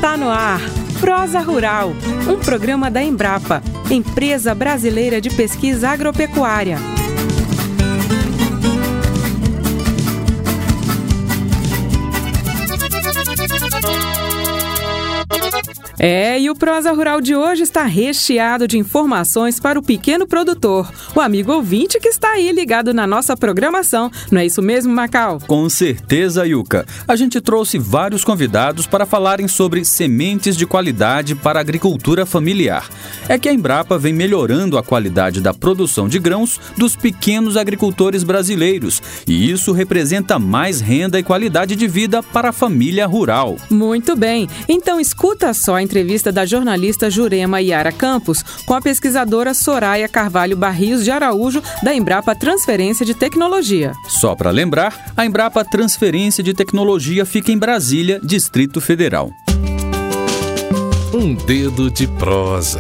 Está no ar, Prosa Rural, um programa da Embrapa, Empresa Brasileira de Pesquisa Agropecuária. E o Prosa Rural de hoje está recheado de informações para o pequeno produtor, o amigo ouvinte que está aí ligado na nossa programação. Não é isso mesmo, Macau? Com certeza, Yuka. A gente trouxe vários convidados para falarem sobre sementes de qualidade para a agricultura familiar. É que a Embrapa vem melhorando a qualidade da produção de grãos dos pequenos agricultores brasileiros. E isso representa mais renda e qualidade de vida para a família rural. Muito bem. Então escuta só a entrevista da jornalista Jurema Yara Campos com a pesquisadora Soraya Carvalho Barrios de Araújo, da Embrapa Transferência de Tecnologia. Só para lembrar, a Embrapa Transferência de Tecnologia fica em Brasília, Distrito Federal. Um dedo de prosa.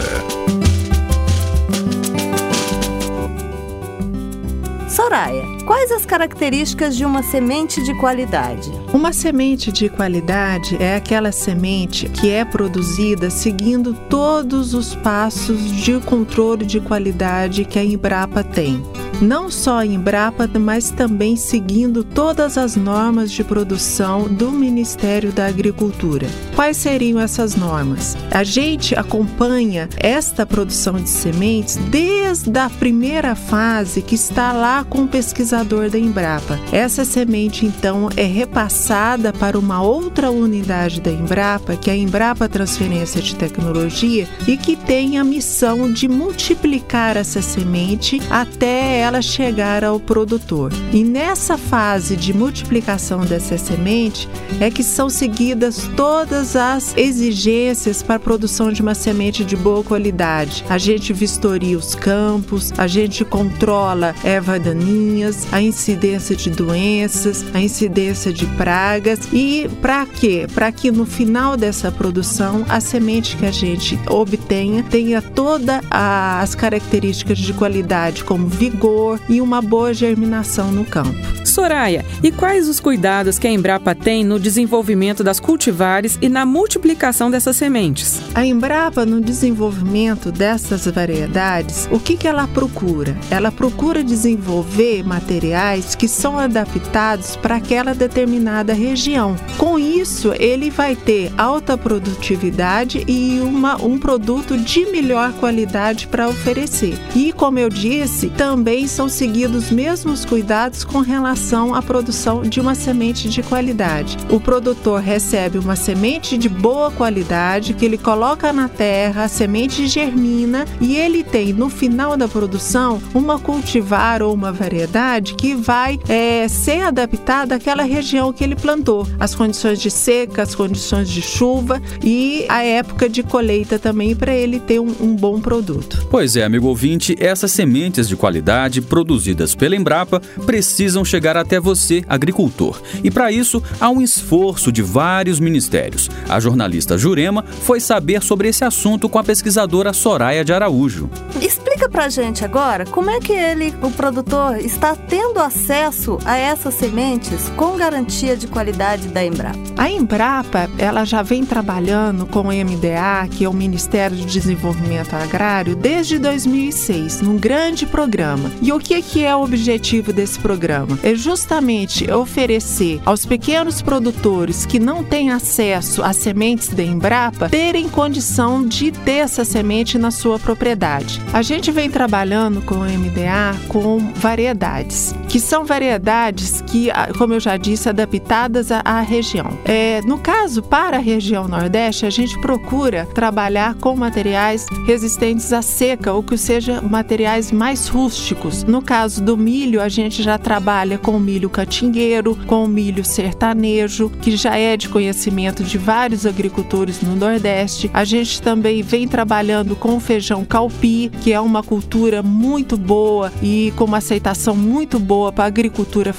Soraya, quais as características de uma semente de qualidade? Uma semente de qualidade é aquela semente que é produzida seguindo todos os passos de controle de qualidade que a Embrapa tem. Não só a Embrapa, mas também seguindo todas as normas de produção do Ministério da Agricultura. Quais seriam essas normas? A gente acompanha esta produção de sementes desde a primeira fase que está lá com o pesquisador da Embrapa. Essa semente, então, é repassada para uma outra unidade da Embrapa, que é a Embrapa Transferência de Tecnologia, e que tem a missão de multiplicar essa semente até ela chegar ao produtor. E nessa fase de multiplicação dessa semente é que são seguidas todas as exigências para a produção de uma semente de boa qualidade. A gente vistoria os campos, a gente controla ervas daninhas, a incidência de doenças, a incidência de pragas. E para quê? Para que no final dessa produção a semente que a gente obtenha tenha todas as características de qualidade, como vigor e uma boa germinação no campo. Soraya, e quais os cuidados que a Embrapa tem no desenvolvimento das cultivares e na multiplicação dessas sementes? A Embrapa, no desenvolvimento dessas variedades, o que ela procura? Ela procura desenvolver materiais que são adaptados para aquela determinada região. Com isso, ele vai ter alta produtividade e um produto de melhor qualidade para oferecer. E, como eu disse, também são seguidos os mesmos cuidados com relação à produção de uma semente de qualidade. O produtor recebe uma semente de boa qualidade que ele coloca na terra, a semente germina e ele tem no final da produção uma cultivar ou uma variedade que vai ser adaptada àquela região que ele plantou, as condições de seca, as condições de chuva e a época de colheita também, para ele ter um bom produto. Pois é, amigo ouvinte, essas sementes de qualidade produzidas pela Embrapa precisam chegar até você, agricultor. E para isso, há um esforço de vários ministérios. A jornalista Jurema foi saber sobre esse assunto com a pesquisadora Soraya de Araújo. Explica pra gente agora como é que o produtor, está tendo acesso a essas sementes com garantia de qualidade da Embrapa. A Embrapa, ela já vem trabalhando com o MDA, que é o Ministério de Desenvolvimento Agrário, desde 2006, num grande programa. E o que é o objetivo desse programa? É justamente oferecer aos pequenos produtores que não têm acesso às sementes da Embrapa, terem condição de ter essa semente na sua propriedade. A gente vem trabalhando com o MDA com variedades, que são variedades que, como eu já disse, adaptadas à região. No caso, para a região Nordeste, a gente procura trabalhar com materiais resistentes à seca, ou que sejam materiais mais rústicos. No caso do milho, a gente já trabalha com o milho catingueiro, com o milho sertanejo, que já é de conhecimento de vários agricultores no Nordeste. A gente também vem trabalhando com o feijão calpi, que é uma cultura muito boa e com uma aceitação muito boa para a agricultura familiar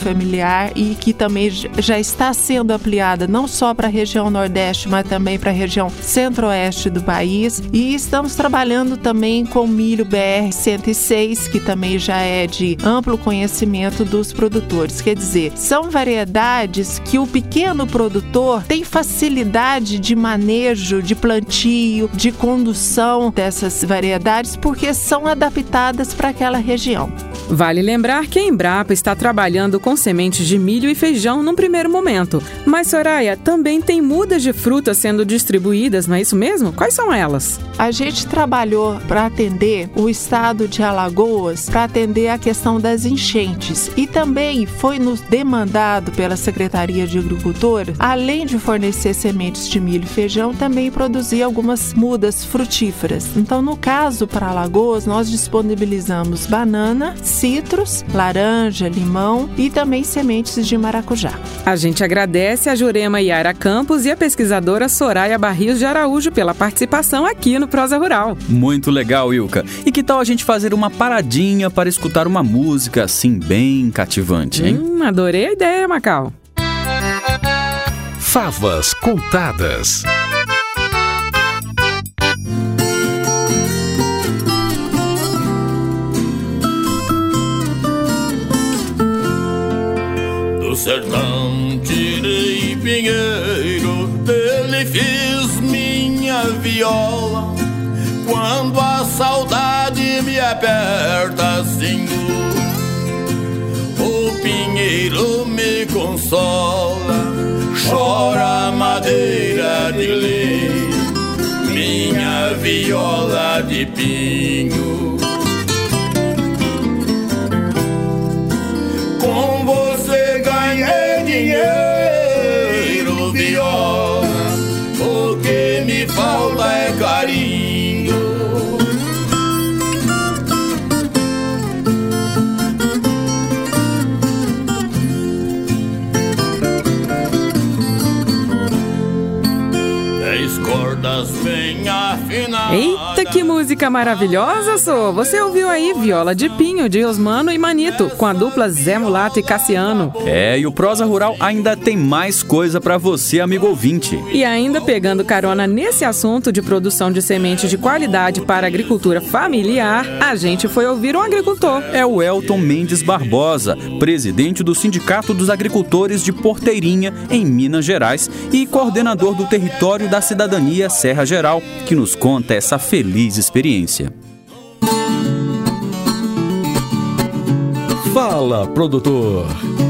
familiar e que também já está sendo ampliada não só para a região Nordeste, mas também para a região Centro-Oeste do país. E estamos trabalhando também com milho BR-106, que também já é de amplo conhecimento dos produtores. Quer dizer, são variedades que o pequeno produtor tem facilidade de manejo, de plantio, de condução dessas variedades, porque são adaptadas para aquela região. Vale lembrar que a Embrapa está trabalhando com sementes de milho e feijão num primeiro momento. Mas, Soraya, também tem mudas de frutas sendo distribuídas, não é isso mesmo? Quais são elas? A gente trabalhou para atender o estado de Alagoas, para atender a questão das enchentes. E também foi nos demandado pela Secretaria de Agricultura, além de fornecer sementes de milho e feijão, também produzir algumas mudas frutíferas. Então, no caso para Alagoas, nós disponibilizamos banana, citros, laranja, limão e também sementes de maracujá. A gente agradece a Jurema Yara Campos e a pesquisadora Soraya Barrios de Araújo pela participação aqui no Prosa Rural. Muito legal, Ilka. E que tal a gente fazer uma paradinha para escutar uma música assim bem cativante, hein? Adorei a ideia, Macau. Favas contadas. Do sertão tirei pinheiro, dele fiz minha viola. Quando a saudade me aperta assim, o pinheiro me consola. Chora madeira de lei, minha viola de pinho. Com você ganhei dinheiro, viola, o que me falta é carinho. Bem afinadas. Eita, que música maravilhosa, Sô! Você ouviu aí Viola de Pinho, de Osmano e Manito, com a dupla Zé Mulato e Cassiano. E o Prosa Rural ainda tem mais coisa para você, amigo ouvinte. E ainda pegando carona nesse assunto de produção de sementes de qualidade para a agricultura familiar, a gente foi ouvir um agricultor. É o Elton Mendes Barbosa, presidente do Sindicato dos Agricultores de Porteirinha, em Minas Gerais, e coordenador do Território da Cidadania Serra Geral, que nos conta essa feliz experiência. Fala, produtor!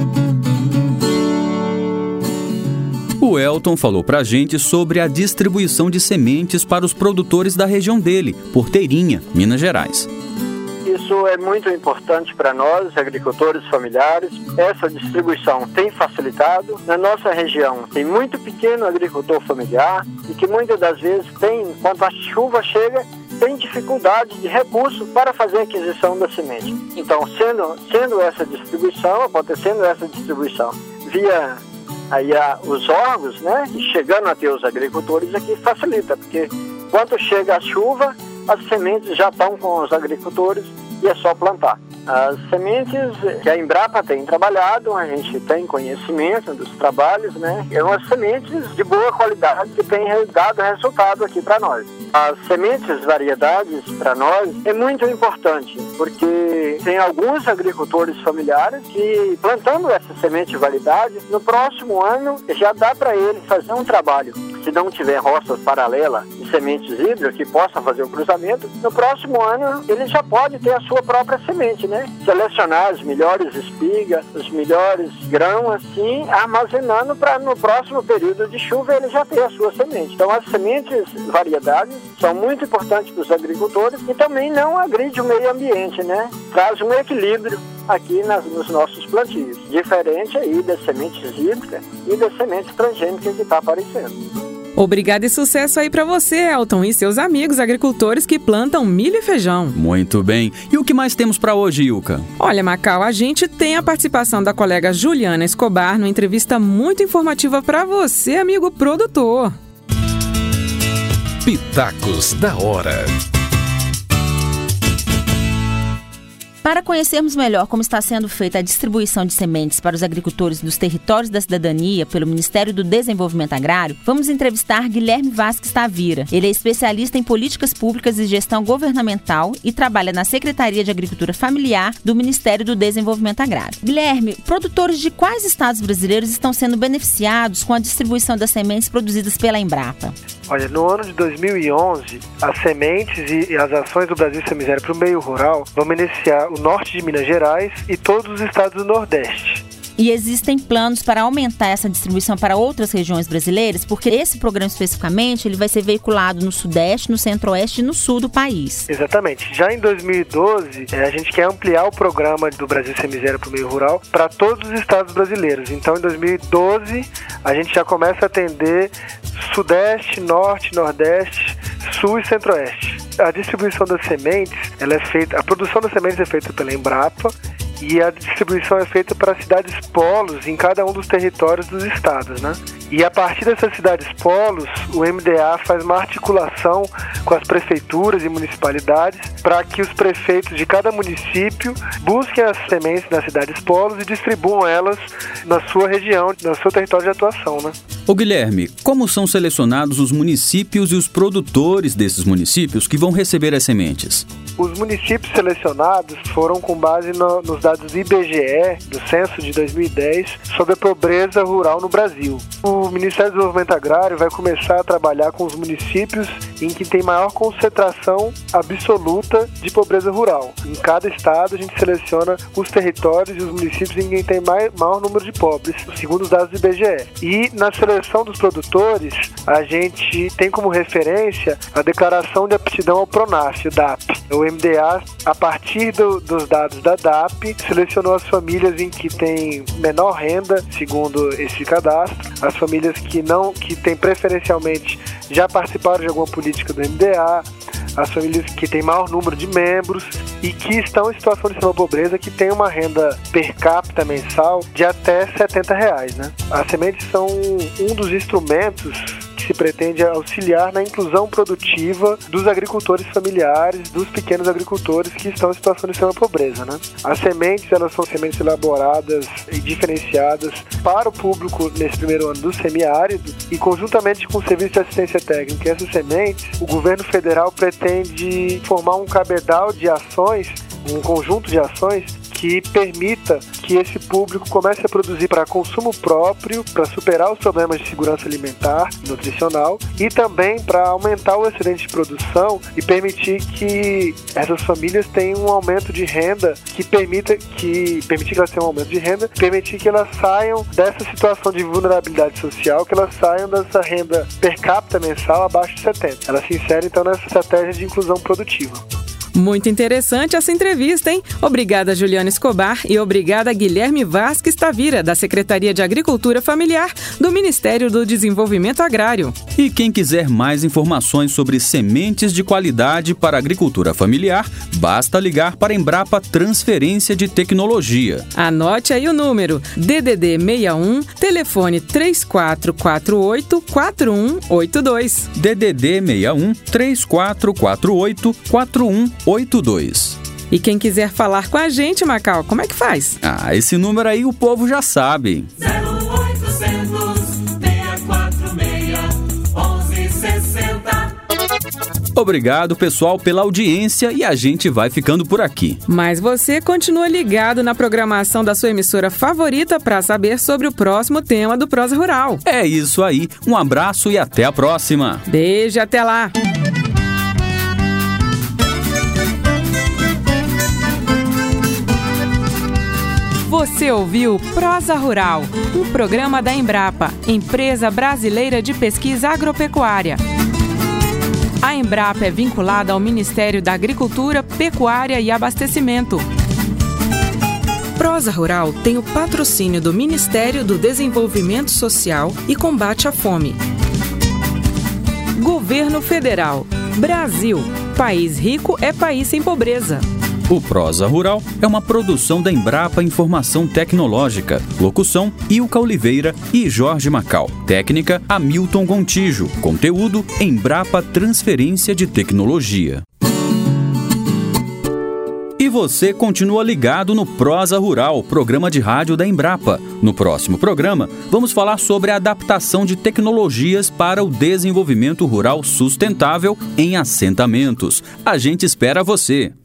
O Elton falou pra gente sobre a distribuição de sementes para os produtores da região dele, Porteirinha, Minas Gerais. Isso é muito importante para nós, agricultores familiares. Essa distribuição tem facilitado. Na nossa região tem muito pequeno agricultor familiar e que muitas das vezes tem, quando a chuva chega, tem dificuldade de recurso para fazer a aquisição da semente. Então, sendo essa distribuição, acontecendo essa distribuição via aí os órgãos, né, e chegando até os agricultores aqui facilita, porque quando chega a chuva, as sementes já estão com os agricultores e é só plantar. As sementes que a Embrapa tem trabalhado, a gente tem conhecimento dos trabalhos, né? É umas sementes de boa qualidade que têm dado resultado aqui para nós. As sementes, variedades, para nós, é muito importante, porque tem alguns agricultores familiares que, plantando essa semente de variedade, no próximo ano já dá para ele fazer um trabalho. Se não tiver roças paralelas de sementes híbridas que possam fazer o cruzamento, no próximo ano ele já pode ter a sua própria semente, né? Selecionar as melhores espigas, os melhores grãos, assim, armazenando para no próximo período de chuva ele já ter a sua semente. Então as sementes variedades são muito importantes para os agricultores e também não agride o meio ambiente, né? Traz um equilíbrio aqui nos nossos plantios, diferente aí das sementes hídricas e das sementes transgênicas que está aparecendo. Obrigada e sucesso aí para você, Elton, e seus amigos agricultores que plantam milho e feijão. Muito bem. E o que mais temos para hoje, Ilka? Olha, Macau, a gente tem a participação da colega Juliana Escobar numa entrevista muito informativa para você, amigo produtor. Pitacos da Hora. Para conhecermos melhor como está sendo feita a distribuição de sementes para os agricultores dos territórios da cidadania pelo Ministério do Desenvolvimento Agrário, vamos entrevistar Guilherme Vasques Tavira. Ele é especialista em políticas públicas e gestão governamental e trabalha na Secretaria de Agricultura Familiar do Ministério do Desenvolvimento Agrário. Guilherme, produtores de quais estados brasileiros estão sendo beneficiados com a distribuição das sementes produzidas pela Embrapa? Olha, no ano de 2011, as sementes e as ações do Brasil Sem Miséria para o meio rural vão beneficiar o norte de Minas Gerais e todos os estados do Nordeste. E existem planos para aumentar essa distribuição para outras regiões brasileiras? Porque esse programa especificamente ele vai ser veiculado no Sudeste, no Centro-Oeste e no Sul do país. Exatamente. Já em 2012, a gente quer ampliar o programa do Brasil Sem Miséria para o meio rural para todos os estados brasileiros. Então, em 2012, a gente já começa a atender Sudeste, Norte, Nordeste, Sul e Centro-Oeste. A distribuição das sementes, a produção das sementes é feita pela Embrapa, e a distribuição é feita para cidades polos em cada um dos territórios dos estados, né? E a partir dessas cidades polos, o MDA faz uma articulação com as prefeituras e municipalidades para que os prefeitos de cada município busquem as sementes nas cidades polos e distribuam elas na sua região, no seu território de atuação, né? Ô Guilherme, como são selecionados os municípios e os produtores desses municípios que vão receber as sementes? Os municípios selecionados foram com base nos dados do IBGE, do Censo de 2010, sobre a pobreza rural no Brasil. O Ministério do Desenvolvimento Agrário vai começar a trabalhar com os municípios em que tem maior concentração absoluta de pobreza rural. Em cada estado, a gente seleciona os territórios e os municípios em que tem maior número de pobres, segundo os dados do IBGE. E na seleção dos produtores, a gente tem como referência a Declaração de Aptidão ao PRONAF, o DAP. O MDA, a partir dos dados da DAP, selecionou as famílias em que tem menor renda, segundo esse cadastro, as famílias que têm preferencialmente já participaram de alguma política do MDA, as famílias que têm maior número de membros e que estão em situação de extrema pobreza, que tem uma renda per capita mensal de até R$70, né? As sementes são um dos instrumentos que se pretende auxiliar na inclusão produtiva dos agricultores familiares, dos pequenos agricultores que estão em situação de extrema pobreza, né? As sementes, elas são sementes elaboradas e diferenciadas para o público nesse primeiro ano do semiárido e conjuntamente com o Serviço de Assistência Técnica. Essas sementes, o governo federal pretende formar um cabedal de ações, um conjunto de ações que permita que esse público comece a produzir para consumo próprio, para superar os problemas de segurança alimentar e nutricional e também para aumentar o excedente de produção e permitir que essas famílias tenham um aumento de renda permitir que elas tenham um aumento de renda, permitir que elas saiam dessa situação de vulnerabilidade social, que elas saiam dessa renda per capita mensal abaixo de 70. Elas se inserem então nessa estratégia de inclusão produtiva. Muito interessante essa entrevista, hein? Obrigada, Juliana Escobar, e obrigada, Guilherme Vasques Tavira, da Secretaria de Agricultura Familiar do Ministério do Desenvolvimento Agrário. E quem quiser mais informações sobre sementes de qualidade para a agricultura familiar, basta ligar para a Embrapa Transferência de Tecnologia. Anote aí o número, DDD 61, telefone 3448-4182. DDD 61 3448-4182. E quem quiser falar com a gente, Macau, como é que faz? Esse número aí o povo já sabe. 0800-646-1160. Obrigado, pessoal, pela audiência e a gente vai ficando por aqui. Mas você continua ligado na programação da sua emissora favorita para saber sobre o próximo tema do Prosa Rural. É isso aí. Um abraço e até a próxima. Beijo, até lá. Você ouviu Prosa Rural, um programa da Embrapa, Empresa Brasileira de Pesquisa Agropecuária. A Embrapa é vinculada ao Ministério da Agricultura, Pecuária e Abastecimento. Prosa Rural tem o patrocínio do Ministério do Desenvolvimento Social e Combate à Fome. Governo Federal. Brasil. País rico é país sem pobreza. O Prosa Rural é uma produção da Embrapa Informação Tecnológica. Locução, Ilka Oliveira e Jorge Macau. Técnica, Hamilton Gontijo. Conteúdo, Embrapa Transferência de Tecnologia. E você continua ligado no Prosa Rural, programa de rádio da Embrapa. No próximo programa, vamos falar sobre a adaptação de tecnologias para o desenvolvimento rural sustentável em assentamentos. A gente espera você!